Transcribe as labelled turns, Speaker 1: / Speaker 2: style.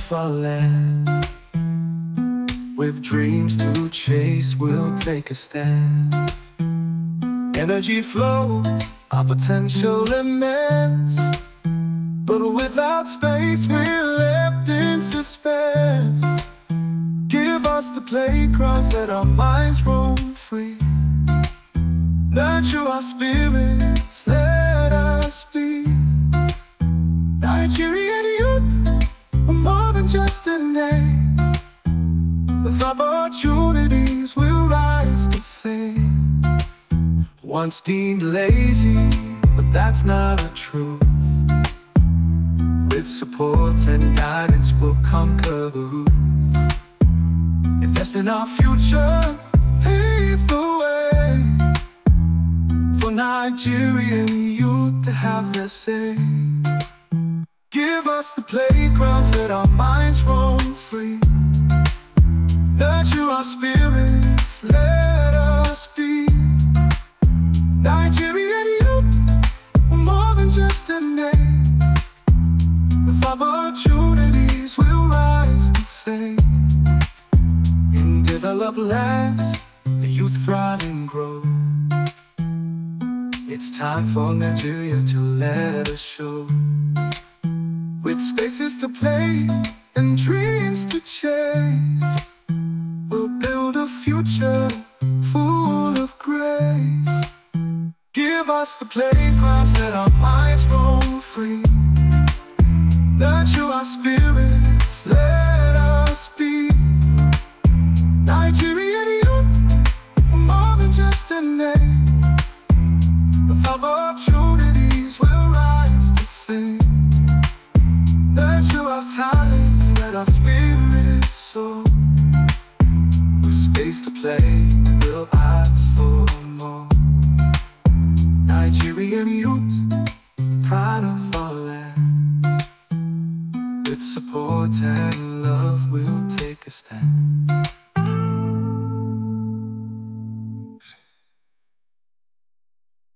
Speaker 1: of our land. With dreams to chase, we'll take a stand. Energy flow, our potential immense. But without space, we're left in suspense. Give us the playgrounds, let our minds roam free. Nurture our spirits, let us be. Nigerian youth, we're more than just a name. With opportunities, we'll rise to fame. Once deemed lazy, but that's not a truth. With support and guidance, we'll conquer the roof. Invest in our future, pave the way for Nigerian youth to have their say. Give us the playgrounds, let our minds roam free. Nurture our spirits, let us be. Nigerian youth, we're more than just a name. With opportunities, we'll rise to fame. In developed lands, the youth thrive and grow. It's time for Nigeria to let us show. With spaces to play and dreams to chase, we'll build a future full of grace. Give us the playgrounds, let our minds roam free. Nurture our spirits, let us be. Nigerian youth, we're more than just a name. With opportunities, we'll rise to fame. Nurture our talents, let our spirits soar. With space to play, we'll ask for more. Nigerian youth, pride of our land. With support and love, we'll take a stand.